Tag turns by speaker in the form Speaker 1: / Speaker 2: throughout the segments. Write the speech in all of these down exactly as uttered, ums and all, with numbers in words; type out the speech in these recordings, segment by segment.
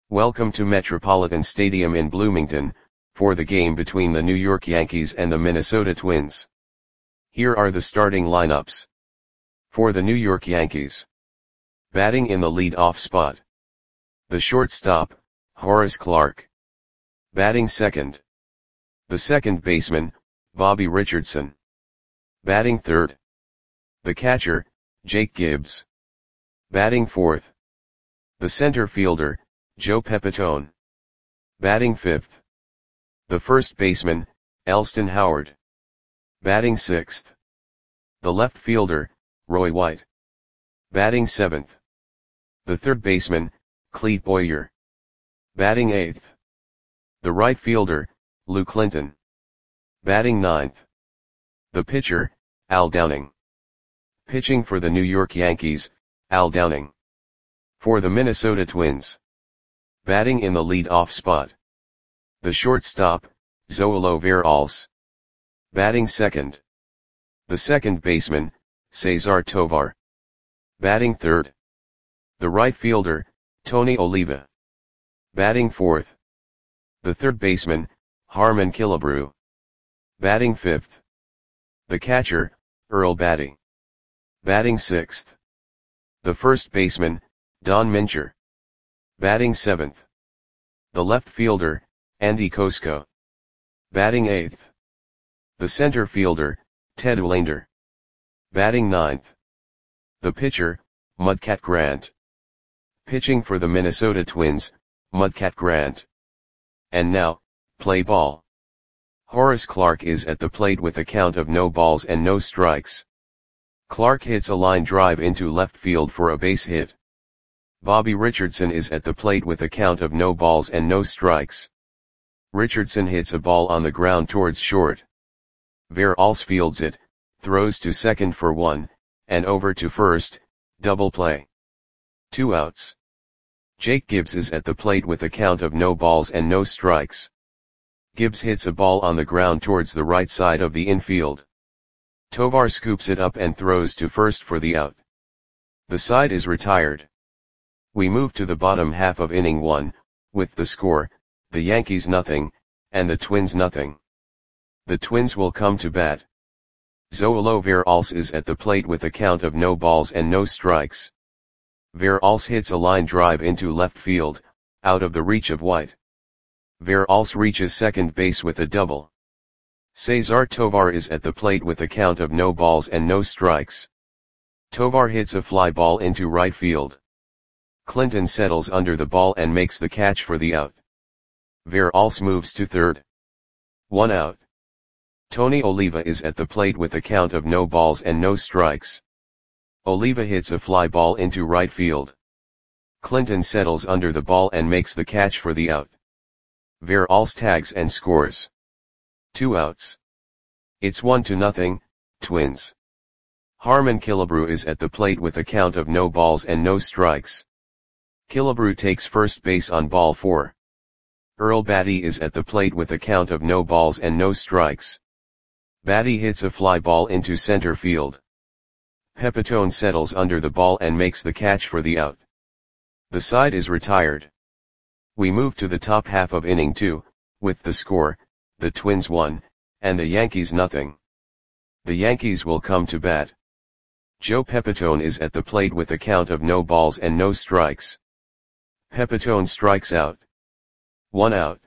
Speaker 1: Welcome to Metropolitan Stadium in Bloomington, for the game between the New York Yankees and the Minnesota Twins. Here are the starting lineups. For the New York Yankees. Batting in the lead-off spot. The shortstop, Horace Clarke. Batting second. The second baseman, Bobby Richardson. Batting third. The catcher, Jake Gibbs. Batting fourth. The center fielder, Joe Pepitone. Batting fifth. The first baseman, Elston Howard. Batting sixth. The left fielder, Roy White. Batting seventh. The third baseman, Clete Boyer. Batting eighth. The right fielder, Lou Clinton. Batting ninth. The pitcher, Al Downing. Pitching for the New York Yankees, Al Downing. For the Minnesota Twins. Batting in the lead-off spot. The shortstop, Zoilo Veralce. Batting second. The second baseman, Cesar Tovar. Batting third. The right fielder, Tony Oliva. Batting fourth. The third baseman, Harmon Killebrew. Batting fifth. The catcher, Earl Battey. Batting sixth. The first baseman, Don Mincher. Batting seventh. The left fielder, Andy Kosko. Batting eighth. The center fielder, Ted Wilander. Batting ninth. The pitcher, Mudcat Grant. Pitching for the Minnesota Twins, Mudcat Grant. And now, play ball. Horace Clarke is at the plate with a count of no balls and no strikes. Clarke hits a line drive into left field for a base hit. Bobby Richardson is at the plate with a count of no balls and no strikes. Richardson hits a ball on the ground towards short. Veralce fields it, throws to second for one, and over to first, double play. Two outs. Jake Gibbs is at the plate with a count of no balls and no strikes. Gibbs hits a ball on the ground towards the right side of the infield. Tovar scoops it up and throws to first for the out. The side is retired. We move to the bottom half of inning one, with the score, the Yankees nothing, and the Twins nothing. The Twins will come to bat. Zoilo Veralce is at the plate with a count of no balls and no strikes. Veralce hits a line drive into left field, out of the reach of White. Veralce reaches second base with a double. Cesar Tovar is at the plate with a count of no balls and no strikes. Tovar hits a fly ball into right field. Clinton settles under the ball and makes the catch for the out. Veralce moves to third. One out. Tony Oliva is at the plate with a count of no balls and no strikes. Oliva hits a fly ball into right field. Clinton settles under the ball and makes the catch for the out. Veralce tags and scores. Two outs. It's one to nothing, Twins. Harmon Killebrew is at the plate with a count of no balls and no strikes. Killebrew takes first base on ball four. Earl Battey is at the plate with a count of no balls and no strikes. Battey hits a fly ball into center field. Pepitone settles under the ball and makes the catch for the out. The side is retired. We move to the top half of inning two, with the score, the Twins one, and the Yankees nothing. The Yankees will come to bat. Joe Pepitone is at the plate with a count of no balls and no strikes. Pepitone strikes out. One out.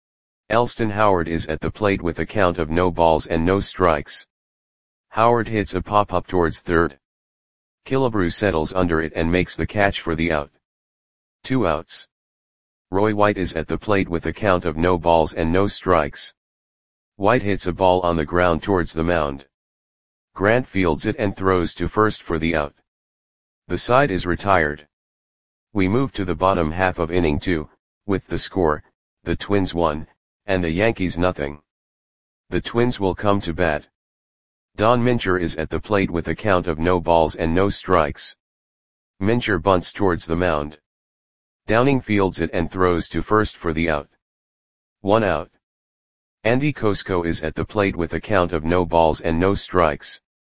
Speaker 1: Elston Howard is at the plate with a count of no balls and no strikes. Howard hits a pop-up towards third. Killebrew settles under it and makes the catch for the out. Two outs. Roy White is at the plate with a count of no balls and no strikes. White hits a ball on the ground towards the mound. Grant fields it and throws to first for the out. The side is retired. We move to the bottom half of inning two, with the score, the Twins one, and the Yankees nothing. The Twins will come to bat. Don Mincher is at the plate with a count of no balls and no strikes. Mincher bunts towards the mound. Downing fields it and throws to first for the out. One out. Andy Kosko is at the plate with a count of no balls and no strikes.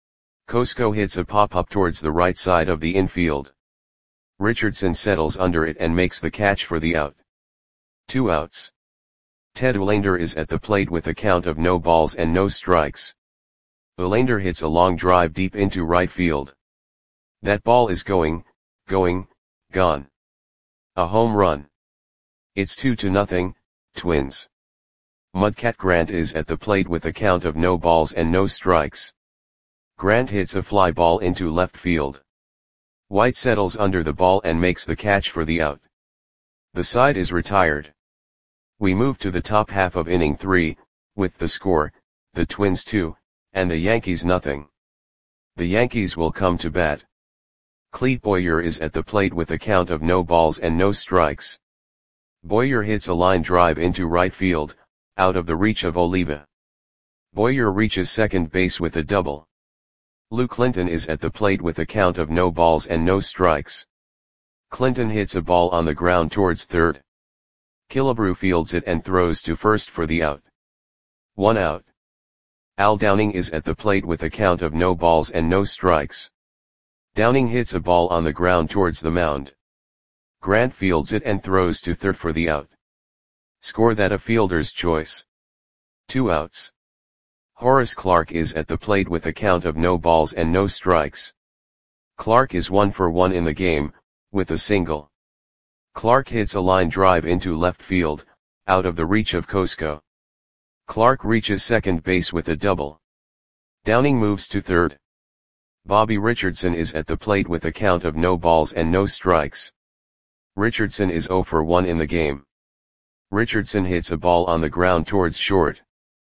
Speaker 1: Kosko hits a pop-up towards the right side of the infield. Richardson settles under it and makes the catch for the out. Two outs. Ted Olander is at the plate with a count of no balls and no strikes. Olander hits a long drive deep into right field. That ball is going, going, gone. A home run. It's two to nothing, Twins. Mudcat Grant is at the plate with a count of no balls and no strikes. Grant hits a fly ball into left field. White settles under the ball and makes the catch for the out. The side is retired. We move to the top half of inning three, with the score, the Twins two, and the Yankees nothing. The Yankees will come to bat. Clete Boyer is at the plate with a count of no balls and no strikes. Boyer hits a line drive into right field, out of the reach of Oliva. Boyer reaches second base with a double. Lou Clinton is at the plate with a count of no balls and no strikes. Clinton hits a ball on the ground towards third. Killebrew fields it and throws to first for the out. One out. Al Downing is at the plate with a count of no balls and no strikes. Downing hits a ball on the ground towards the mound. Grant fields it and throws to third for the out. Score that a fielder's choice. Two outs. Horace Clarke is at the plate with a count of no balls and no strikes. Clarke is one for one in the game, with a single. Clarke hits a line drive into left field, out of the reach of Cosco. Clarke reaches second base with a double. Downing moves to third. Bobby Richardson is at the plate with a count of no balls and no strikes. Richardson is zero for one in the game. Richardson hits a ball on the ground towards short.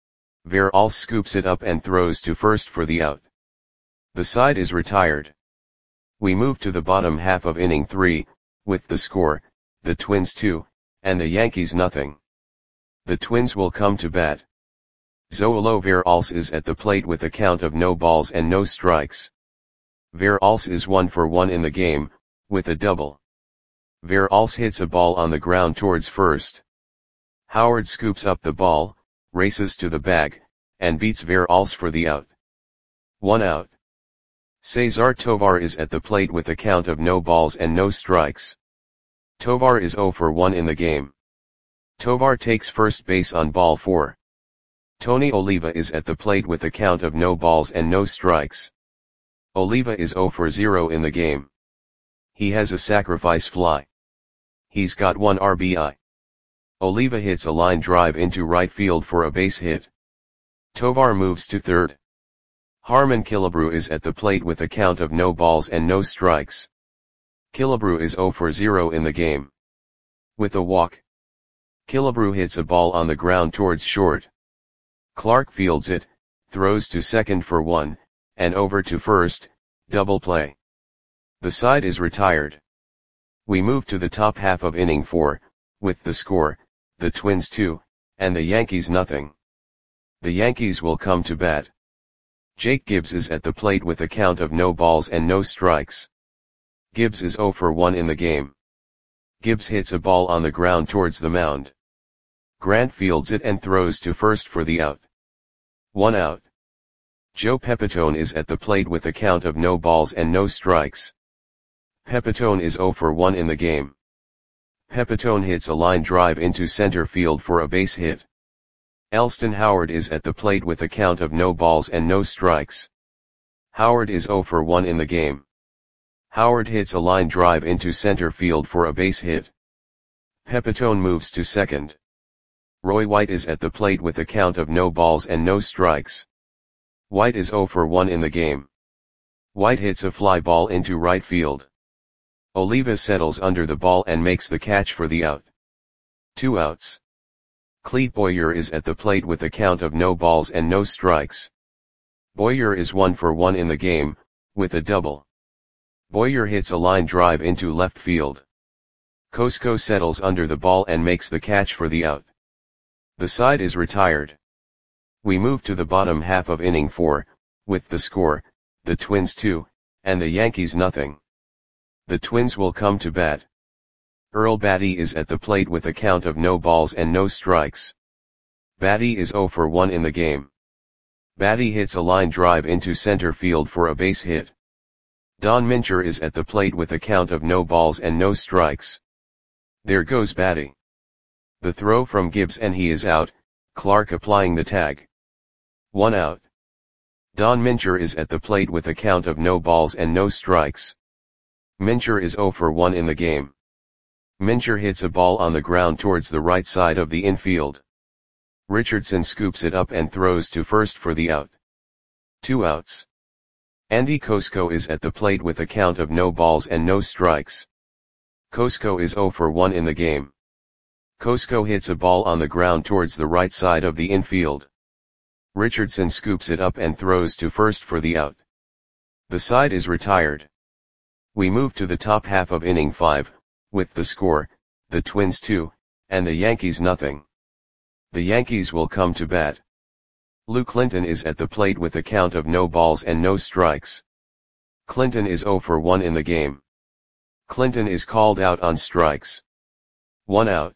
Speaker 1: Veralce scoops it up and throws to first for the out. The side is retired. We move to the bottom half of inning three, with the score, the Twins two, and the Yankees nothing. The Twins will come to bat. Zoilo Veralce is at the plate with a count of no balls and no strikes. Veralce is one for one in the game, with a double. Veralce hits a ball on the ground towards first. Howard scoops up the ball, races to the bag, and beats Veralce for the out. One out. Cesar Tovar is at the plate with a count of no balls and no strikes. Tovar is zero for one in the game. Tovar takes first base on ball four. Tony Oliva is at the plate with a count of no balls and no strikes. Oliva is zero for zero in the game. He has a sacrifice fly. He's got one R B I. Oliva hits a line drive into right field for a base hit. Tovar moves to third. Harmon Killebrew is at the plate with a count of no balls and no strikes. Killebrew is zero for zero in the game. With a walk. Killebrew hits a ball on the ground towards short. Clarke fields it, throws to second for one, and over to first, double play. The side is retired. We move to the top half of inning four, with the score, the Twins two, and the Yankees nothing. The Yankees will come to bat. Jake Gibbs is at the plate with a count of no balls and no strikes. Gibbs is zero for one in the game. Gibbs hits a ball on the ground towards the mound. Grant fields it and throws to first for the out. One out. Joe Pepitone is at the plate with a count of no balls and no strikes. Pepitone is zero for one in the game. Pepitone hits a line drive into center field for a base hit. Elston Howard is at the plate with a count of no balls and no strikes. Howard is zero for one in the game. Howard hits a line drive into center field for a base hit. Pepitone moves to second. Roy White is at the plate with a count of no balls and no strikes. White is zero for one in the game. White hits a fly ball into right field. Oliva settles under the ball and makes the catch for the out. Two outs. Clete Boyer is at the plate with a count of no balls and no strikes. Boyer is one for one in the game, with a double. Boyer hits a line drive into left field. Cosco settles under the ball and makes the catch for the out. The side is retired. We move to the bottom half of inning four, with the score, the Twins two, and the Yankees nothing. The Twins will come to bat. Earl Batty is at the plate with a count of no balls and no strikes. Batty is zero for one in the game. Batty hits a line drive into center field for a base hit. Don Mincher is at the plate with a count of no balls and no strikes. There goes Batty. The throw from Gibbs and he is out, Clark applying the tag. One out. Don Mincher is at the plate with a count of no balls and no strikes. Mincher is zero for one in the game. Mincher hits a ball on the ground towards the right side of the infield. Richardson scoops it up and throws to first for the out. Two outs. Andy Kosko is at the plate with a count of no balls and no strikes. Kosko is zero for one in the game. Kosko hits a ball on the ground towards the right side of the infield. Richardson scoops it up and throws to first for the out. The side is retired. We move to the top half of inning five, with the score, the Twins two, and the Yankees nothing. The Yankees will come to bat. Lou Clinton is at the plate with a count of no balls and no strikes. Clinton is zero for one in the game. Clinton is called out on strikes. One out.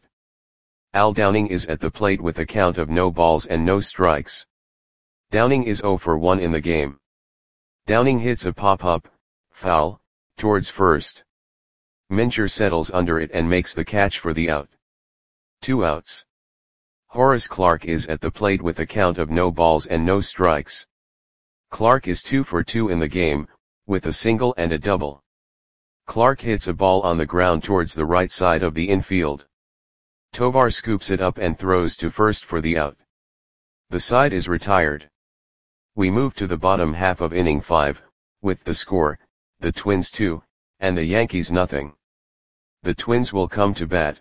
Speaker 1: Al Downing is at the plate with a count of no balls and no strikes. Downing is zero for one in the game. Downing hits a pop-up, foul, towards first. Mincher settles under it and makes the catch for the out. Two outs. Horace Clarke is at the plate with a count of no balls and no strikes. Clarke is two for two in the game, with a single and a double. Clarke hits a ball on the ground towards the right side of the infield. Tovar scoops it up and throws to first for the out. The side is retired. We move to the bottom half of inning five, with the score, the Twins two, and the Yankees nothing. The Twins will come to bat.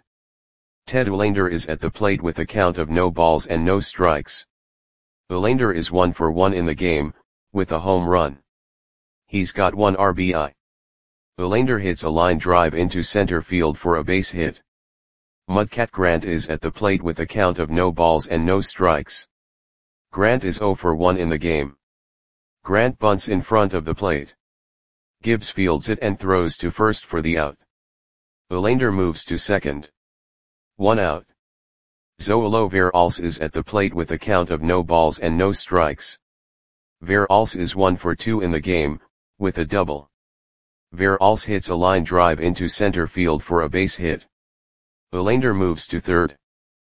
Speaker 1: Ted Olander is at the plate with a count of no balls and no strikes. Olander is one for one in the game, with a home run. He's got one R B I. Olander hits a line drive into center field for a base hit. Mudcat Grant is at the plate with a count of no balls and no strikes. Grant is zero for one in the game. Grant bunts in front of the plate. Gibbs fields it and throws to first for the out. Olander moves to second. One out. Zoilo Veralce is at the plate with a count of no balls and no strikes. Veralce is one for two in the game, with a double. Veralce hits a line drive into center field for a base hit. Olander moves to third.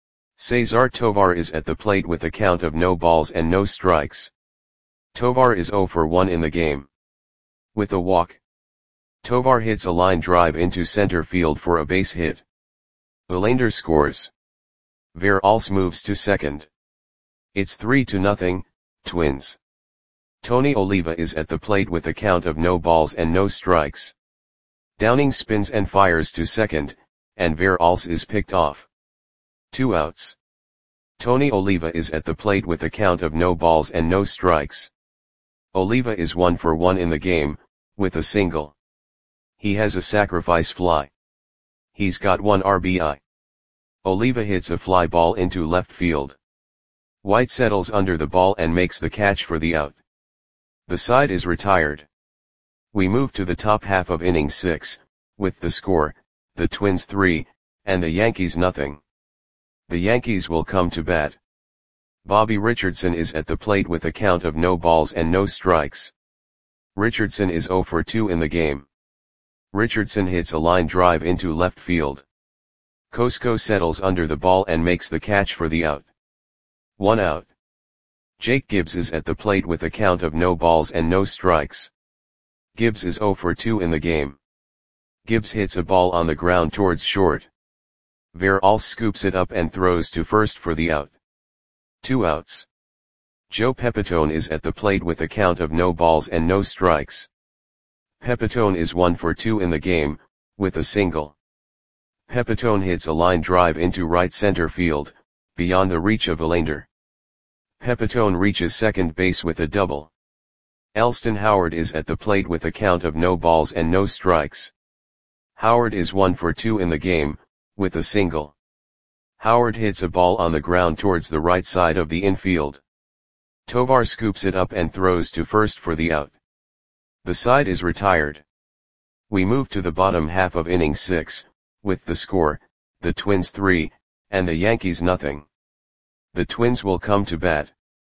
Speaker 1: Cesar Tovar is at the plate with a count of no balls and no strikes. Tovar is zero for one in the game. With a walk. Tovar hits a line drive into center field for a base hit. Olander scores. Veralce moves to second. It's three to nothing, Twins. Tony Oliva is at the plate with a count of no balls and no strikes. Downing spins and fires to second, and Veralce is picked off. Two outs. Tony Oliva is at the plate with a count of no balls and no strikes. Oliva is one for one in the game, with a single. He has a sacrifice fly. He's got one R B I. Oliva hits a fly ball into left field. White settles under the ball and makes the catch for the out. The side is retired. We move to the top half of inning six, with the score, the Twins three, and the Yankees nothing. The Yankees will come to bat. Bobby Richardson is at the plate with a count of no balls and no strikes. Richardson is zero for two in the game. Richardson hits a line drive into left field. Kosko settles under the ball and makes the catch for the out. One out. Jake Gibbs is at the plate with a count of no balls and no strikes. Gibbs is zero for two in the game. Gibbs hits a ball on the ground towards short. Veralce scoops it up and throws to first for the out. Two outs. Joe Pepitone is at the plate with a count of no balls and no strikes. Pepitone is one for two in the game, with a single. Pepitone hits a line drive into right center field, beyond the reach of Olander. Pepitone reaches second base with a double. Elston Howard is at the plate with a count of no balls and no strikes. Howard is one for two in the game, with a single. Howard hits a ball on the ground towards the right side of the infield. Tovar scoops it up and throws to first for the out. The side is retired. We move to the bottom half of inning six, with the score, the Twins three, and the Yankees nothing. The Twins will come to bat.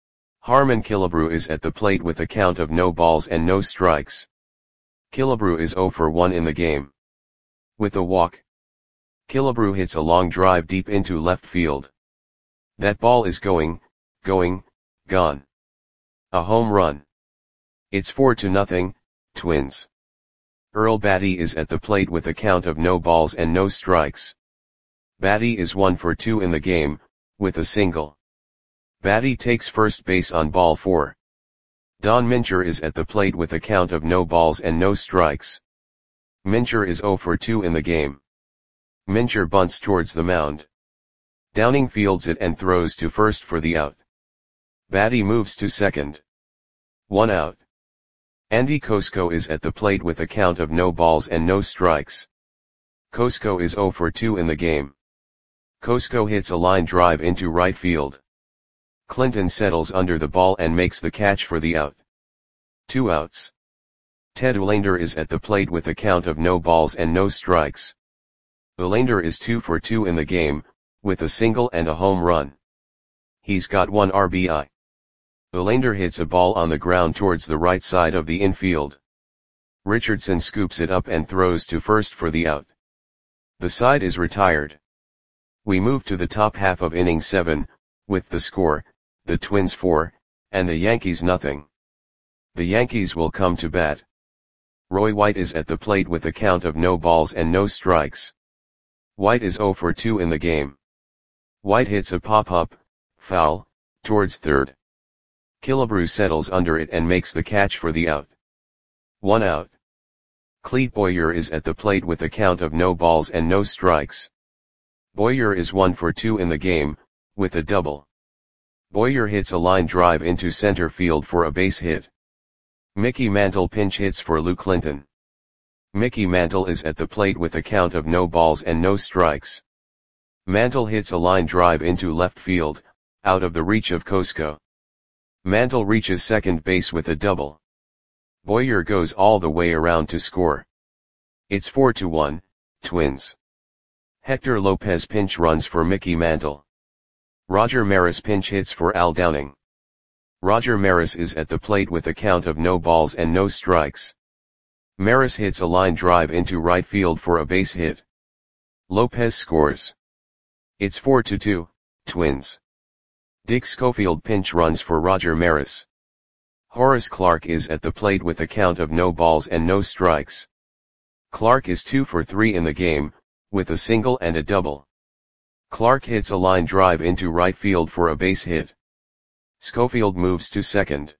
Speaker 1: Harmon Killebrew is at the plate with a count of no balls and no strikes. Killebrew is zero for one in the game. With a walk. Killebrew hits a long drive deep into left field. That ball is going, going, gone. A home run. It's four to nothing, Twins. Earl Batty is at the plate with a count of no balls and no strikes. Batty is one for two in the game, with a single. Batty takes first base on ball four. Don Mincher is at the plate with a count of no balls and no strikes. Mincher is zero for two in the game. Mincher bunts towards the mound. Downing fields it and throws to first for the out. Batty moves to second. One out. Andy Kosko is at the plate with a count of no balls and no strikes. Kosko is zero for two in the game. Kosko hits a line drive into right field. Clinton settles under the ball and makes the catch for the out. Two outs. Ted Uhlaender is at the plate with a count of no balls and no strikes. Uhlaender is two for two in the game, with a single and a home run. He's got one R B I. Uhlaender hits a ball on the ground towards the right side of the infield. Richardson scoops it up and throws to first for the out. The side is retired. We move to the top half of inning seven, with the score, the Twins four, and the Yankees nothing. The Yankees will come to bat. Roy White is at the plate with a count of no balls and no strikes. White is zero for two in the game. White hits a pop-up, foul, towards third. Killebrew settles under it and makes the catch for the out. One out. Clete Boyer is at the plate with a count of no balls and no strikes. Boyer is one for two in the game, with a double. Boyer hits a line drive into center field for a base hit. Mickey Mantle pinch hits for Lou Clinton. Mickey Mantle is at the plate with a count of no balls and no strikes. Mantle hits a line drive into left field, out of the reach of Kosko. Mantle reaches second base with a double. Boyer goes all the way around to score. It's four to one, Twins. Hector Lopez pinch runs for Mickey Mantle. Roger Maris pinch hits for Al Downing. Roger Maris is at the plate with a count of no balls and no strikes. Maris hits a line drive into right field for a base hit. Lopez scores. It's four to two, Twins. Dick Schofield pinch runs for Roger Maris. Horace Clarke is at the plate with a count of no balls and no strikes. Clarke is two for three in the game, with a single and a double. Clarke hits a line drive into right field for a base hit. Schofield moves to second.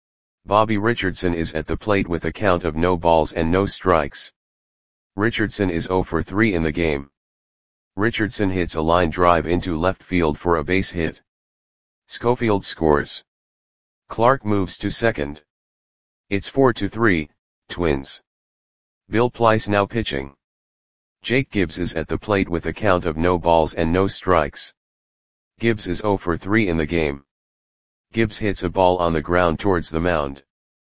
Speaker 1: Bobby Richardson is at the plate with a count of no balls and no strikes. Richardson is zero for three in the game. Richardson hits a line drive into left field for a base hit. Schofield scores. Clarke moves to second. It's four to three, Twins. Bill Plyce now pitching. Jake Gibbs is at the plate with a count of no balls and no strikes. Gibbs is zero for three in the game. Gibbs hits a ball on the ground towards the mound.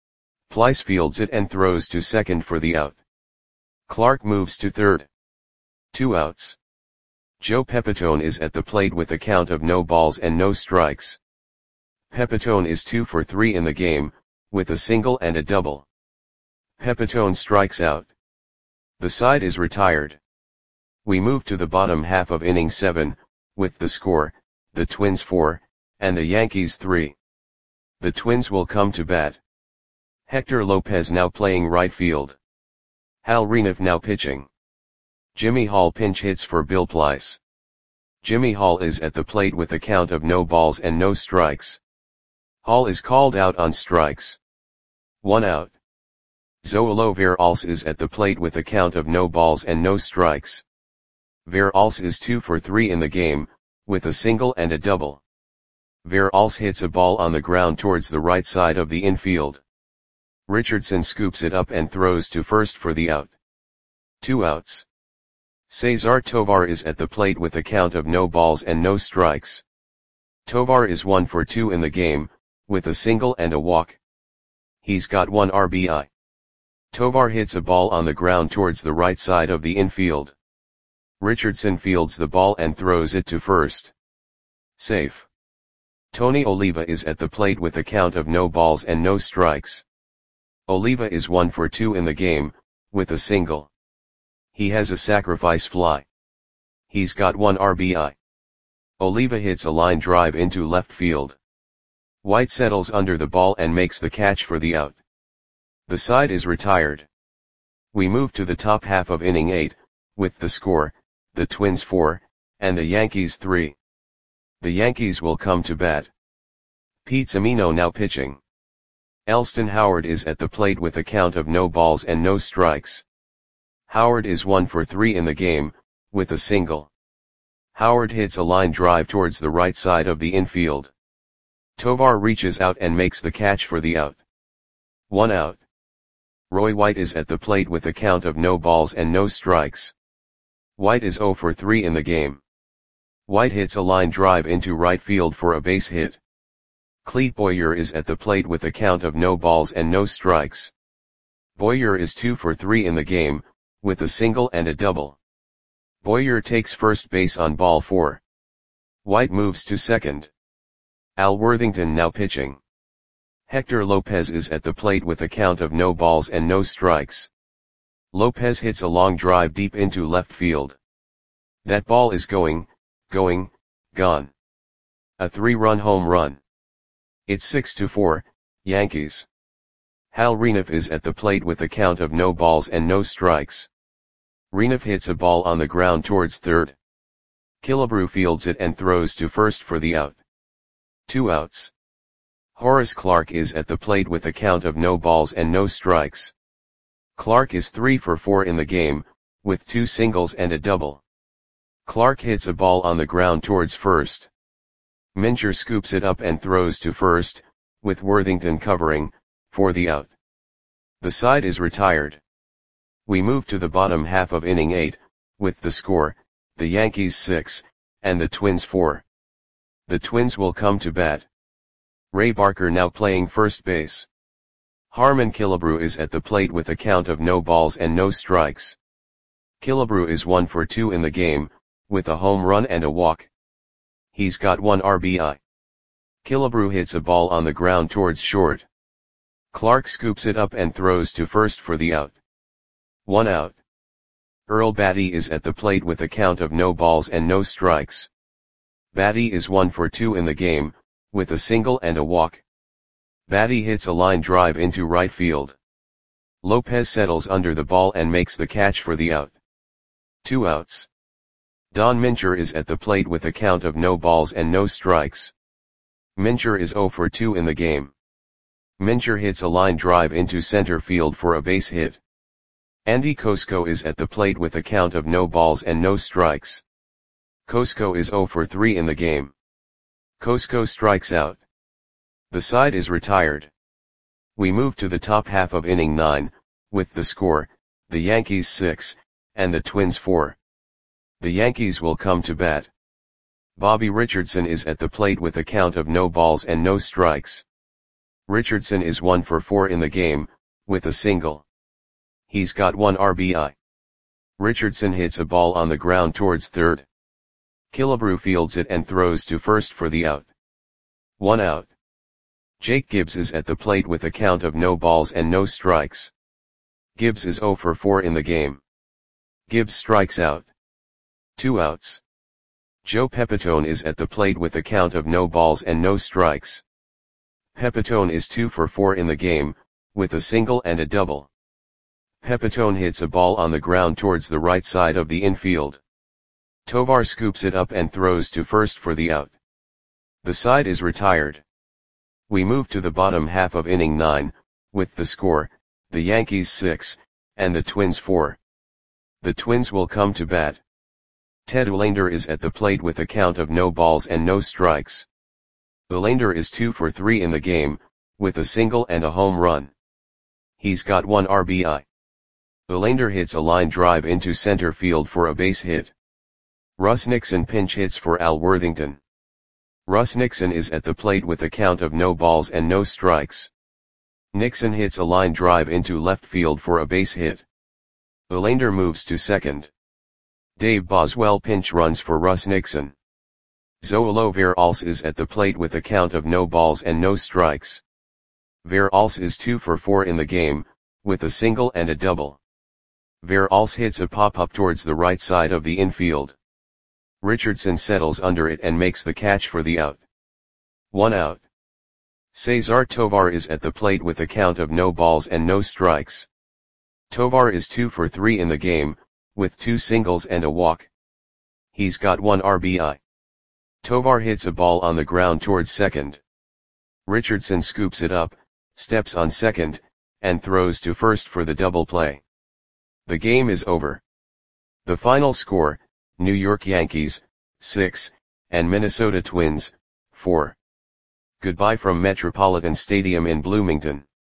Speaker 1: Plyce fields it and throws to second for the out. Clarke moves to third. Two outs. Joe Pepitone is at the plate with a count of no balls and no strikes. Pepitone is two for three in the game, with a single and a double. Pepitone strikes out. The side is retired. We move to the bottom half of inning seven, with the score, the Twins four, and the Yankees three. The Twins will come to bat. Hector Lopez now playing right field. Hal Renouf now pitching. Jimmy Hall pinch hits for Bill Plyce. Jimmy Hall is at the plate with a count of no balls and no strikes. Hall is called out on strikes. One out. Zoilo Veralce is at the plate with a count of no balls and no strikes. Veralce is two for three in the game, with a single and a double. Veralce hits a ball on the ground towards the right side of the infield. Richardson scoops it up and throws to first for the out. Two outs. Cesar Tovar is at the plate with a count of no balls and no strikes. Tovar is one for two in the game, with a single and a walk. He's got one R B I. Tovar hits a ball on the ground towards the right side of the infield. Richardson fields the ball and throws it to first. Safe. Tony Oliva is at the plate with a count of no balls and no strikes. Oliva is one for two in the game, with a single. He has a sacrifice fly. He's got one R B I. Oliva hits a line drive into left field. White settles under the ball and makes the catch for the out. The side is retired. We move to the top half of inning eight, with the score, the Twins four, and the Yankees three. The Yankees will come to bat. Pete Zimino now pitching. Elston Howard is at the plate with a count of no balls and no strikes. Howard is one for three in the game, with a single. Howard hits a line drive towards the right side of the infield. Tovar reaches out and makes the catch for the out. One out. Roy White is at the plate with a count of no balls and no strikes. White is zero for three in the game. White hits a line drive into right field for a base hit. Clete Boyer is at the plate with a count of no balls and no strikes. Boyer is two for three in the game, with a single and a double. Boyer takes first base on ball four. White moves to second. Al Worthington now pitching. Hector Lopez is at the plate with a count of no balls and no strikes. Lopez hits a long drive deep into left field. That ball is going, going, gone. A three-run home run. It's six to four, Yankees. Hal Renouf is at the plate with a count of no balls and no strikes. Renouf hits a ball on the ground towards third. Killebrew fields it and throws to first for the out. Two outs. Horace Clarke is at the plate with a count of no balls and no strikes. Clarke is three for four in the game, with two singles and a double. Clarke hits a ball on the ground towards first. Mincher scoops it up and throws to first, with Worthington covering, for the out. The side is retired. We move to the bottom half of inning eight, with the score, the Yankees six, and the Twins four. The Twins will come to bat. Ray Barker now playing first base. Harmon Killebrew is at the plate with a count of no balls and no strikes. Killebrew is one for two in the game, with a home run and a walk. He's got one R B I. Killebrew hits a ball on the ground towards short. Clarke scoops it up and throws to first for the out. One out. Earl Batty is at the plate with a count of no balls and no strikes. Batty is one for two in the game, with a single and a walk. Batty hits a line drive into right field. Lopez settles under the ball and makes the catch for the out. Two outs. Don Mincher is at the plate with a count of no balls and no strikes. Mincher is zero for two in the game. Mincher hits a line drive into center field for a base hit. Andy Kosko is at the plate with a count of no balls and no strikes. Kosko is zero for three in the game. Kosko strikes out. The side is retired. We move to the top half of inning nine, with the score, the Yankees six, and the Twins four. The Yankees will come to bat. Bobby Richardson is at the plate with a count of no balls and no strikes. Richardson is one for four in the game, with a single. He's got one R B I. Richardson hits a ball on the ground towards third. Killebrew fields it and throws to first for the out. One out. Jake Gibbs is at the plate with a count of no balls and no strikes. Gibbs is zero for four in the game. Gibbs strikes out. Two outs. Joe Pepitone is at the plate with a count of no balls and no strikes. Pepitone is two for four in the game, with a single and a double. Pepitone hits a ball on the ground towards the right side of the infield. Tovar scoops it up and throws to first for the out. The side is retired. We move to the bottom half of inning nine, with the score, the Yankees six, and the Twins four. The Twins will come to bat. Ted Olander is at the plate with a count of no balls and no strikes. Olander is two for three in the game, with a single and a home run. He's got one R B I. Olander hits a line drive into center field for a base hit. Russ Nixon pinch hits for Al Worthington. Russ Nixon is at the plate with a count of no balls and no strikes. Nixon hits a line drive into left field for a base hit. Olander moves to second. Dave Boswell pinch runs for Russ Nixon. Zoilo Veralce is at the plate with a count of no balls and no strikes. Veralce is two for four in the game, with a single and a double. Veralce hits a pop-up towards the right side of the infield. Richardson settles under it and makes the catch for the out. One out. Cesar Tovar is at the plate with a count of no balls and no strikes. Tovar is two for three in the game, with two singles and a walk. He's got one R B I. Tovar hits a ball on the ground towards second. Richardson scoops it up, steps on second, and throws to first for the double play. The game is over. The final score, New York Yankees, six, and Minnesota Twins, four. Goodbye from Metropolitan Stadium in Bloomington.